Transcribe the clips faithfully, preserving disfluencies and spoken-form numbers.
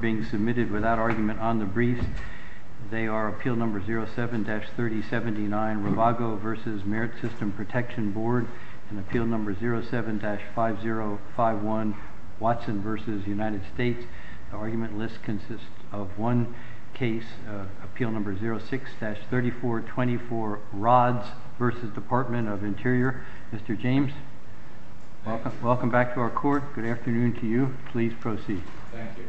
being submitted without argument on the briefs. They are appeal number zero seven dash thirty seventy-nine, Ravago versus Merit System Protection Board, and appeal number zero seven dash five zero five one, Watson versus United States. The argument list consists of one case, uh, appeal number zero six dash thirty-four twenty-four, Rods versus Department of Interior. Mister James, welcome, welcome back to our court. Good afternoon to you. Please proceed. Thank you.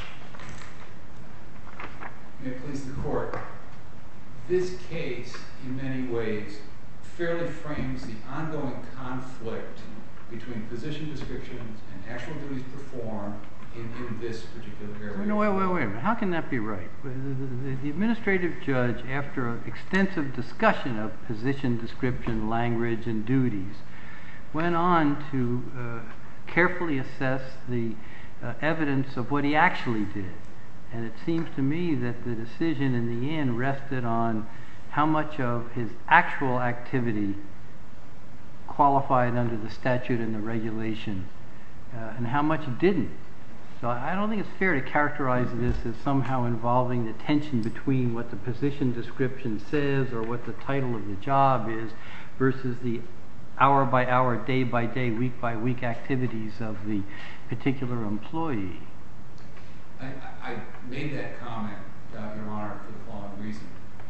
May it please the court. This case, in many ways, fairly frames the ongoing conflict between position descriptions and actual duties performed in, in this particular area. No, wait, wait, wait a minute. How can that be right? The, the, the administrative judge, after an extensive discussion of position description, language, and duties, went on to uh, carefully assess the uh, evidence of what he actually did. And it seems to me that the decision in the end rested on how much of his actual activity qualified under the statute and the regulation, uh, and how much didn't. So I don't think it's fair to characterize this as somehow involving the tension between what the position description says or what the title of the job is versus the hour by hour, day by day, week by week activities of the particular employee. I, I made that comment, uh, Your Honor, for the following reason.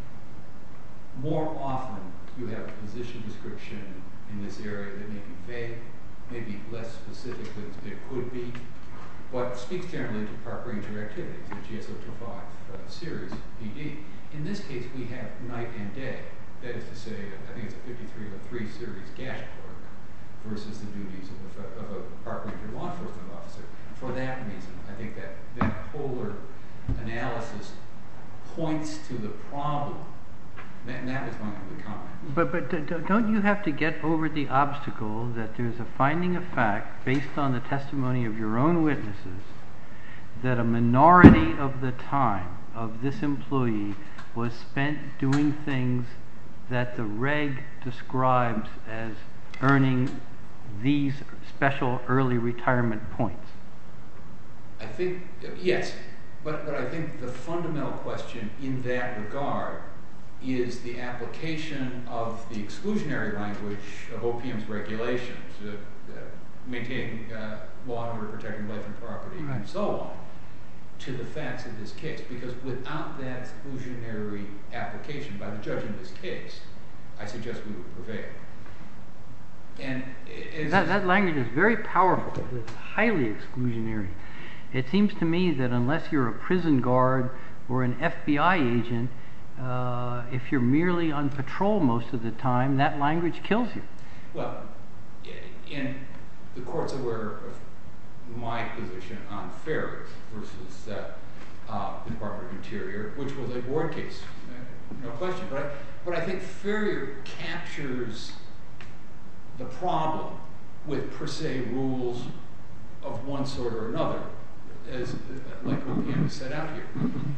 More often, you have a position description in this area that may be vague, maybe less specific than it could be, but speaks generally to park ranger activities, the G S O twenty-five uh, series P D. In this case, we have night and day. That is to say, I think it's a fifty-three oh three series gas clerk versus the duties of a, of a park ranger law enforcement officer. For that reason, I think that that polar analysis points to the problem. And that was my only comment. But but don't you have to get over the obstacle that there's a finding of fact based on the testimony of your own witnesses that a minority of the time of this employee was spent doing things that the reg describes as earning these special early retirement points? I think, yes, but, but I think the fundamental question in that regard is the application of the exclusionary language of O P M's regulations, uh, uh, maintaining uh, law and order, protecting life and property, right, and so on, to the facts of this case. Because without that exclusionary application by the judge in this case, I suggest we would prevail. And that, that language is very powerful. It's highly exclusionary. It seems to me that unless you're a prison guard or an F B I agent, uh, if you're merely on patrol most of the time, that language kills you. Well, and the court's aware of my position on ferries versus uh, uh, the Department of Interior, which was a board case, no question. But I, but I think Ferrier captures the problem with per se rules of one sort or another, as like O P M is set out here.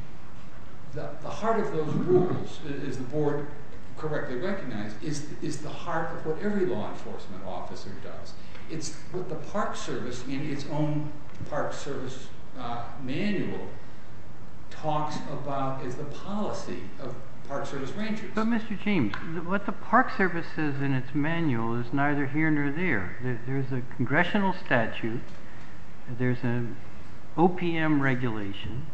The, the heart of those rules, as the board correctly recognized, is, is the heart of what every law enforcement officer does. It's what the Park Service, in its own Park Service uh, manual, talks about as the policy of Park Service rangers. But Mister James, what the Park Service says in its manual is neither here nor there. there there's a congressional statute, there's an O P M regulation,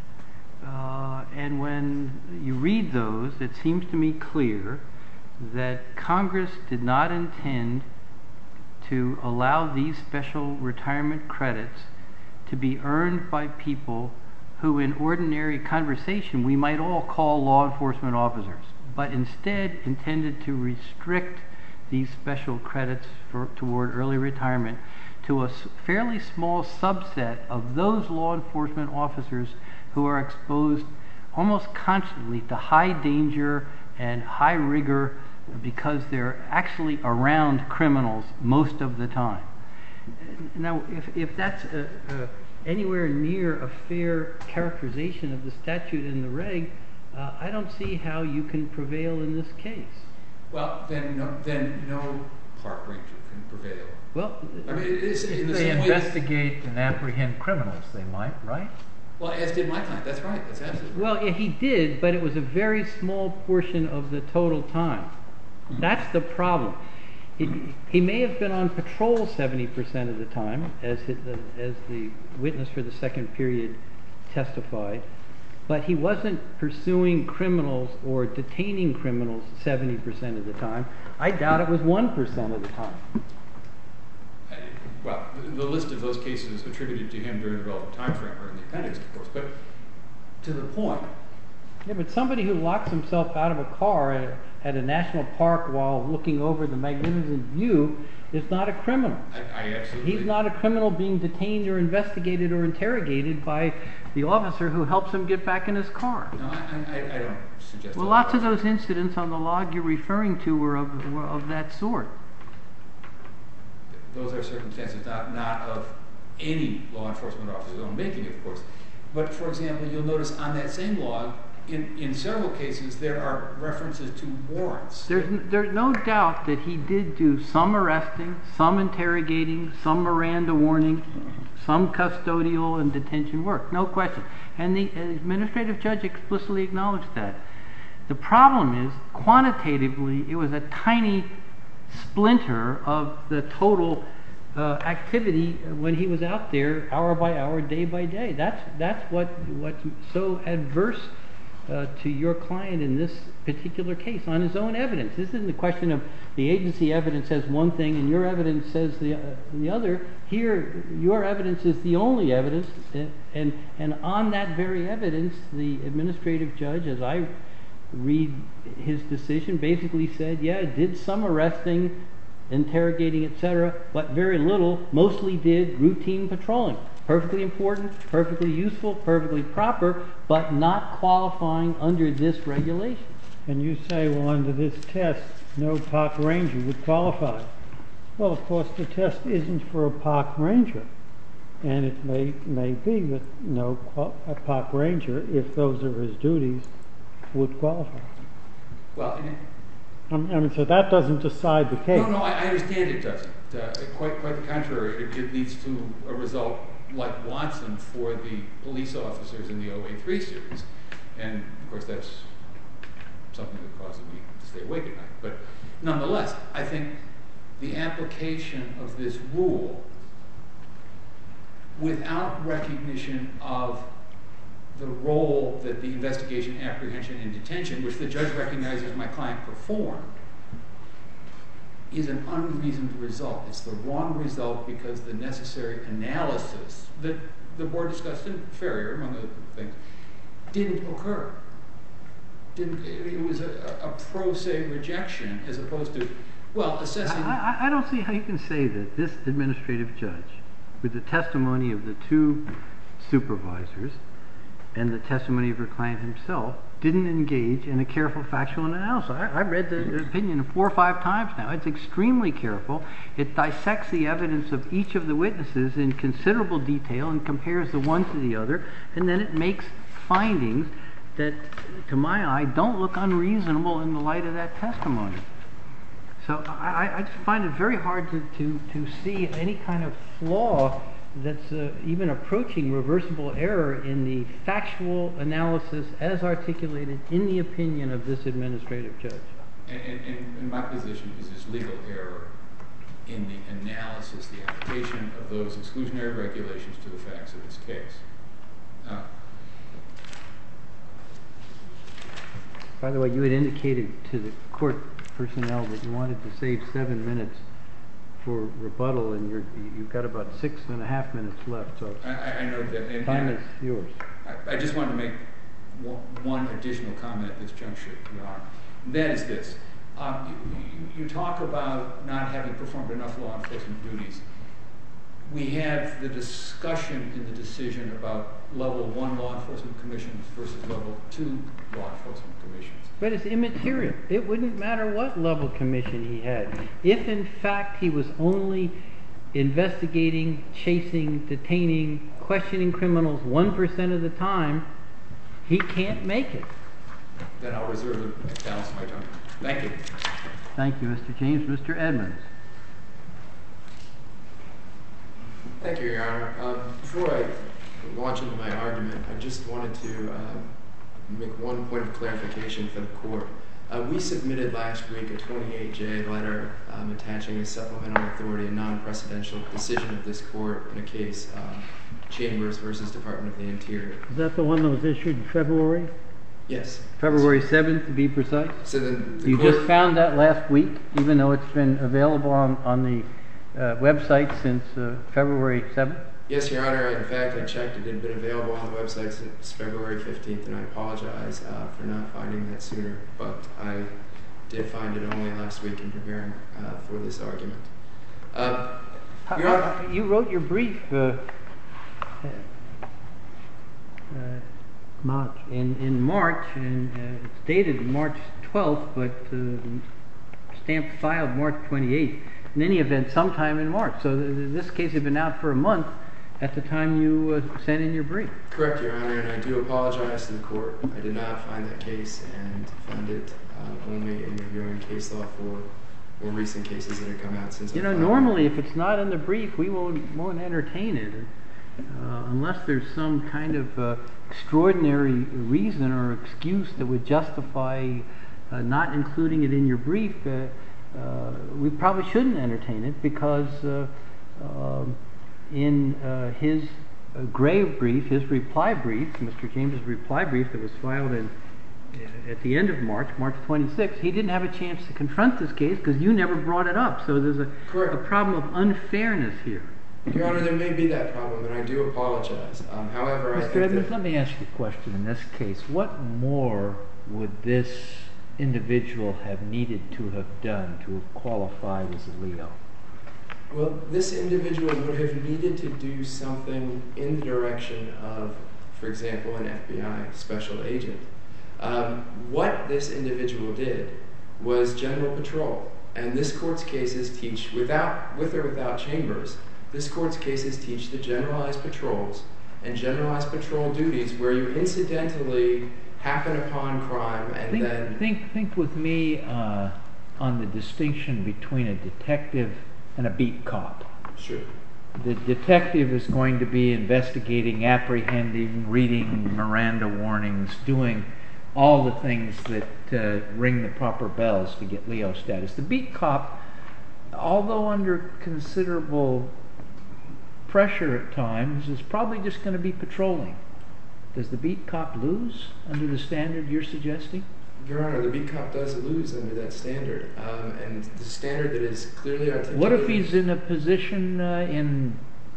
uh, and when you read those, it seems to me clear that Congress did not intend to allow these special retirement credits to be earned by people who in ordinary conversation we might all call law enforcement officers, but instead intended to restrict these special credits for, toward early retirement to a fairly small subset of those law enforcement officers who are exposed almost constantly to high danger and high rigor because they're actually around criminals most of the time. Now, if, if that's a, a anywhere near a fair characterization of the statute in the reg, uh, I don't see how you can prevail in this case. Well, then no, then no park ranger can prevail. Well, I mean, it is, if in the they same investigate way and apprehend criminals, they might, right? Well, as did my client. That's right. That's absolutely right. Well, yeah, he did, but it was a very small portion of the total time. Mm-hmm. That's the problem. He, he may have been on patrol seventy percent of the time, as, his, as the witness for the second period testified, but he wasn't pursuing criminals or detaining criminals seventy percent of the time. I doubt it was one percent of the time. Well, the, the list of those cases attributed to him during the relevant time frame are in the appendix, of course, but to the point. Yeah, but somebody who locks himself out of a car at, at a national park while looking over the magnificent view is not a criminal. I, I absolutely... He's not a criminal being detained or investigated or interrogated by the officer who helps him get back in his car. No, I, I, I don't suggest Well, that. lots of those incidents on the log you're referring to were of, were of that sort. Those are circumstances not, not of any law enforcement officer's own making, of course. But, for example, you'll notice on that same log, in, in several cases, there are references to warrants. There's, there's no doubt that he did do some arresting, some interrogating, some Miranda warning, some custodial and detention work. No question. And the administrative judge explicitly acknowledged that. The problem is, quantitatively, it was a tiny splinter of the total uh, activity when he was out there, hour by hour, day by day. That's that's what what's so adverse uh, to your client in this particular case on his own evidence. This isn't the question of the agency evidence says one thing and your evidence says the uh, the other. Here, your evidence is the only evidence, and and, and on that very evidence, the administrative judge, as I read his decision, basically said, yeah, did some arresting, interrogating, et cetera, but very little, mostly did routine patrolling. Perfectly important, perfectly useful, perfectly proper, but not qualifying under this regulation. And you say, well, under this test, no park ranger would qualify. Well, of course, the test isn't for a park ranger. And it may, may be that no qual- a park ranger, if those are his duties, would qualify. Well, in it, I mean, so that doesn't decide the case. no, no, I, I understand it doesn't. Uh, quite, quite the contrary. It, it leads to a result like Watson for the police officers in the O A three series, and of course that's something that causes me to stay awake at night. But nonetheless, I think the application of this rule without recognition of the role that the investigation, apprehension, and detention, which the judge recognizes my client performed, is an unreasoned result. It's the wrong result because the necessary analysis that the board discussed in Ferrier, among other things, didn't occur. Didn't, it was a, a pro se rejection as opposed to, well, assessing... I, I, I don't see how you can say that this administrative judge, with the testimony of the two supervisors, and the testimony of your client himself, didn't engage in a careful factual analysis. I, I read the opinion four or five times now. It's extremely careful. It dissects the evidence of each of the witnesses in considerable detail and compares the one to the other, and then it makes findings that, to my eye, don't look unreasonable in the light of that testimony. So I, I just find it very hard to, to, to see any kind of flaw that's uh, even approaching reversible error in the factual analysis as articulated in the opinion of this administrative judge. And, and, and my position is this legal error in the analysis, the application of those exclusionary regulations to the facts of this case. Uh, By the way, you had indicated to the court personnel that you wanted to save seven minutes for rebuttal, and you're, you've got about six and a half minutes left, so I, I know that. And, time and is yours. I, I just wanted to make one, one additional comment at this juncture, Your Honor. That is this. Um, you, you, you talk about not having performed enough law enforcement duties. We have the discussion in the decision about level one law enforcement commissions versus level two law enforcement commissions. But it's immaterial. It wouldn't matter what level commission he had. If, in fact, he was only investigating, chasing, detaining, questioning criminals one percent of the time, he can't make it. Then I'll reserve the balance of my time. Thank you. Thank you, Mister James. Mister Edmonds. Thank you, Your Honor. Um, before I launch into my argument, I just wanted to uh, make one point of clarification for the court. Uh, we submitted last week a twenty-eight J letter um, attaching a supplemental authority, a non-precedential decision of this court in a case, uh, Chambers versus Department of the Interior. Is that the one that was issued in February? Yes. February seventh, to be precise. So then the You court, just found that last week, even though it's been available on, on the uh, website since uh, February seventh? Yes, Your Honor. In fact, I checked. It had been available on the website since February fifteenth, and I apologize uh, for not finding that sooner. But I did find it only last week in preparing uh, for this argument. Uh, Your Honor, You wrote your brief uh, uh, March. in, in March, and uh, it's dated March twelfth, but uh, stamped filed March twenty-eighth. In any event, sometime in March. So th th this case had been out for a month at the time you uh, sent in your brief. correct, Your Honor, and I do apologize to the court. I did not find that case and found it uh, only in reviewing case law for more recent cases that have come out since. You I know, filed it. normally if it's not in the brief, we won't, won't entertain it. Uh, unless there's some kind of uh, extraordinary reason or excuse that would justify uh, not including it in your brief, uh, uh, we probably shouldn't entertain it, because uh, um in uh, his uh, gray brief, his reply brief, Mister James's reply brief that was filed in, uh, at the end of March, March twenty-sixth, he didn't have a chance to confront this case because you never brought it up. So there's a, Correct. a problem of unfairness here. Your Honor, there may be that problem, and I do apologize. Um, however, I Mister think Edmonds, that, let me ask you a question. In this case, what more would this individual have needed to have done to have qualified as a Leo? well, this individual would have needed to do something in the direction of, for example, an F B I special agent. Um, what this individual did was general patrol, and this court's cases teach, without, with or without Chambers, this court's cases teach the generalized patrols and generalized patrol duties where you incidentally happen upon crime and Think, then... think, think with me uh, on the distinction between a detective and a beat cop. Sure. The detective is going to be investigating, apprehending, reading Miranda warnings, doing all the things that uh, ring the proper bells to get Leo status. The beat cop, although under considerable pressure at times, is probably just going to be patrolling. Does the beat cop lose under the standard you're suggesting? Your Honor, the beat cop does lose under that standard, um, and the standard that is clearly articulated... What if he's in a position uh, in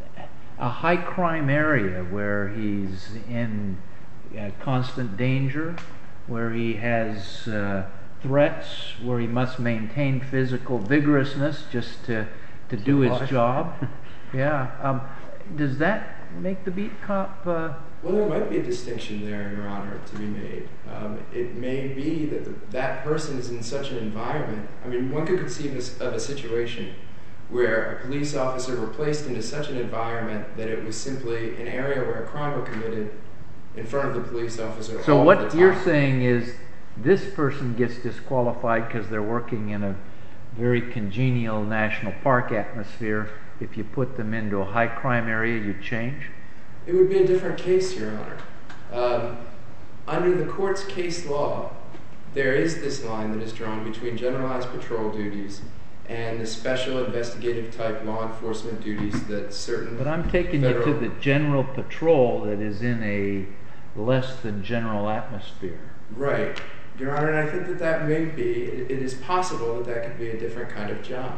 a high crime area where he's in uh, constant danger, where he has uh, threats, where he must maintain physical vigorousness just to, to do his Survive. job? Yeah. Um, does that make the beat cop... Uh, Well, there might be a distinction there, Your Honor, to be made. Um, it may be that the, that person is in such an environment. I mean, one could conceive this, of a situation where a police officer were placed into such an environment that it was simply an area where a crime were committed in front of the police officer So all what the time. you're saying is this person gets disqualified because they're working in a very congenial national park atmosphere. If you put them into a high crime area, you change? It would be a different case, Your Honor. Um, under the court's case law, there is this line that is drawn between generalized patrol duties and the special investigative type law enforcement duties that certain But I'm taking federal... you to the general patrol that is in a less than general atmosphere. Right, Your Honor, and I think that that may be, it, it is possible that that could be a different kind of job.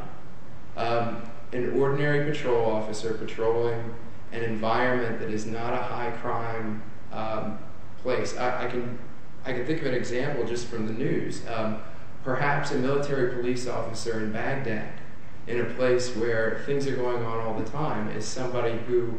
Um, an ordinary patrol officer patrolling an environment that is not a high crime um, place. I, I can I can think of an example just from the news. Um, perhaps a military police officer in Baghdad, in a place where things are going on all the time, is somebody who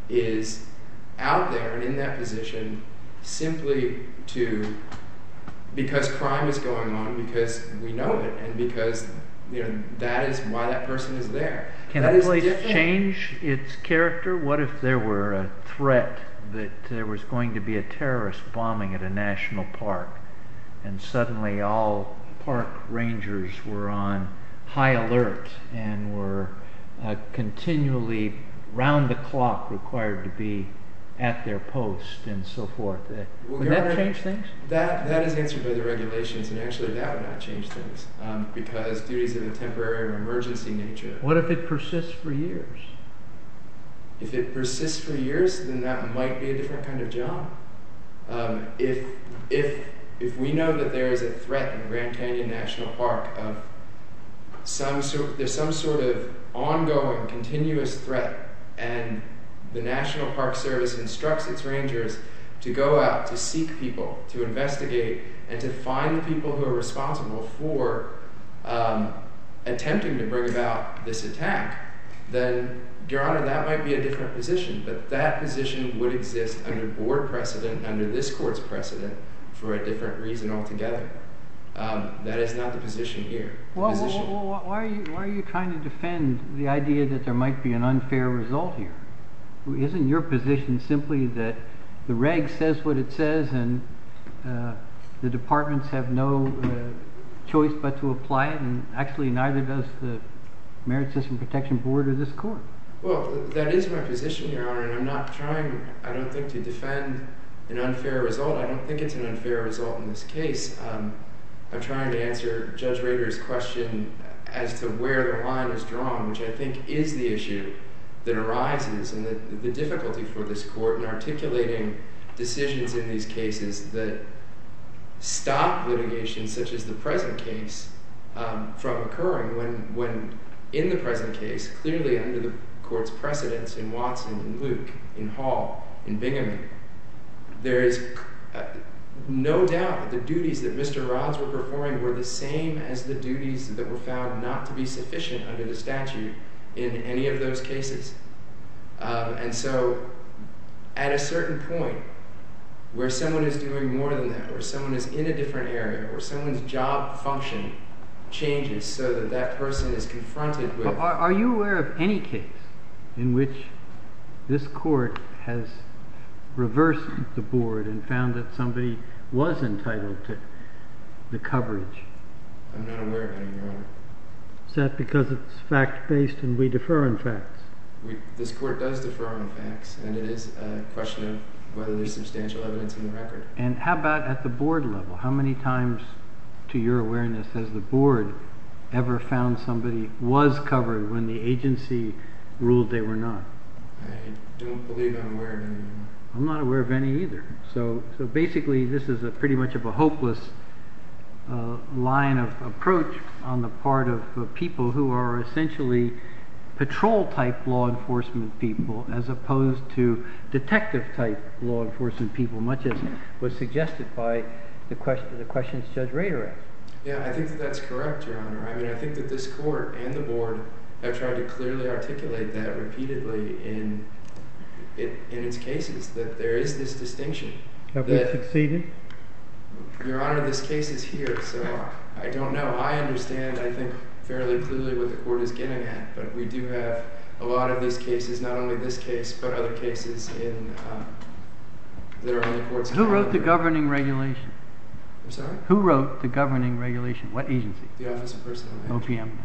is out there and in that position simply to, because crime is going on, because we know it, and because you know that is why that person is there. Can That a is place different. change its character? What if there were a threat that there was going to be a terrorist bombing at a national park, and suddenly all park rangers were on high alert and were uh, continually round the clock required to be at their post and so forth. Uh, Well, would Your that Honor, change things? That that is answered by the regulations, and actually that would not change things um, because duties of a temporary or emergency nature. What if it persists for years? If it persists for years, then that might be a different kind of job. Um, if if if we know that there is a threat in Grand Canyon National Park of some sort, there's some sort of ongoing, continuous threat, and the National Park Service instructs its rangers to go out to seek people, to investigate, and to find the people who are responsible for um, attempting to bring about this attack, then, Your Honor, that might be a different position, but that position would exist under board precedent, under this court's precedent, for a different reason altogether. Um, that is not the position here. The Well, position, well, well, why are you why are you trying to defend the idea that there might be an unfair result here? Isn't your position simply that the reg says what it says, and uh, the departments have no uh, choice but to apply it, and actually neither does the Merit System Protection Board or this court? Well, th- that is my position, Your Honor, and I'm not trying, I don't think, to defend an unfair result. I don't think it's an unfair result in this case. Um, I'm trying to answer Judge Rader's question as to where the line is drawn, which I think is the issue that arises, and the, the difficulty for this court in articulating decisions in these cases that stop litigation, such as the present case, um, from occurring when, when in the present case, clearly under the court's precedents in Watson, in Luke, in Hall, in Bingham, there is uh, no doubt that the duties that Mister Rods were performing were the same as the duties that were found not to be sufficient under the statute in any of those cases. Um, and so at a certain point where someone is doing more than that, where someone is in a different area, where someone's job function changes so that that person is confronted with... Are, are you aware of any case in which this court has reversed the board and found that somebody was entitled to the coverage? I'm not aware of any, Your Honor. Is that because it's fact-based and we defer on facts? We, this court does defer on facts, and it is a question of whether there's substantial evidence in the record. And how about at the board level? How many times, to your awareness, has the board ever found somebody was covered when the agency ruled they were not? I don't believe I'm aware of any, Your Honor. I'm not aware of any either. So, so basically, this is a pretty much of a hopeless uh, line of approach on the part of uh, people who are essentially patrol-type law enforcement people, as opposed to detective-type law enforcement people, much as was suggested by the question, the questions Judge Rader asked. Yeah, I think that that's correct, Your Honor. I mean, I think that this court and the board have tried to clearly articulate that repeatedly in it, in its cases, that there is this distinction. Have we that, succeeded? Your Honor, this case is here, so I don't know. I understand, I think, fairly clearly what the court is getting at, but we do have a lot of these cases, not only this case, but other cases in uh, that are on the court's Who wrote the calendar. governing regulation? I'm sorry? Who wrote the governing regulation? What agency? The Office of Personnel O Management. P M.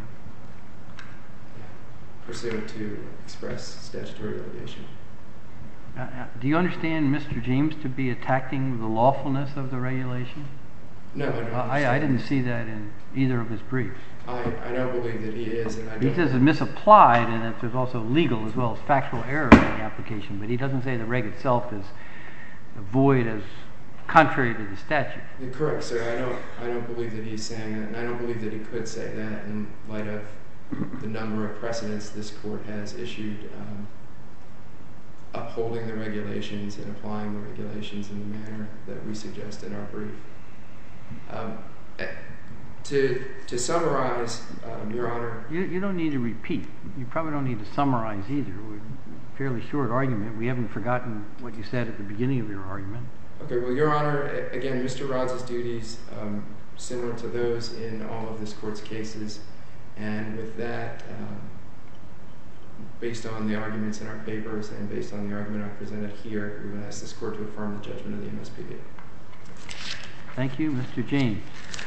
Pursuant to express statutory litigation. Uh, uh, do you understand Mister James to be attacking the lawfulness of the regulation? No, I don't. Uh, I, I understand. didn't see that in either of his briefs. I, I don't believe that he is, and I He don't. says it's misapplied and that there's also legal as well as factual error in the application, but he doesn't say the reg itself is void as contrary to the statute. You're correct, sir. I don't. I don't believe that he's saying that, and I don't believe that he could say that in light of the number of precedents this court has issued, um, upholding the regulations and applying the regulations in the manner that we suggest in our brief. Um, eh, to to summarize, um, Your Honor. You, you don't need to repeat. You probably don't need to summarize either. We're a fairly short argument. We haven't forgotten what you said at the beginning of your argument. Okay, well, Your Honor, a- again, Mister Rods' duties, um, similar to those in all of this court's cases, and with that, um, based on the arguments in our papers and based on the argument I presented here, we would ask this court to affirm the judgment of the M S P B. Thank you, Mister James.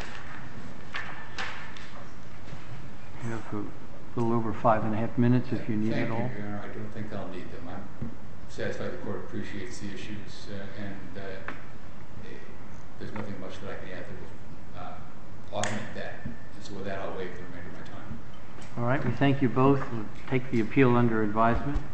You have a little over five and a half minutes if you need Thank it all. you, Your Honor. I don't think I'll need them. I'm satisfied the court appreciates the issues, uh, and uh, eh, there's nothing much that I can add that will uh, augment that. And so with that, I'll waive the remainder of my time. All right, we thank you both. We'll take the appeal under advisement.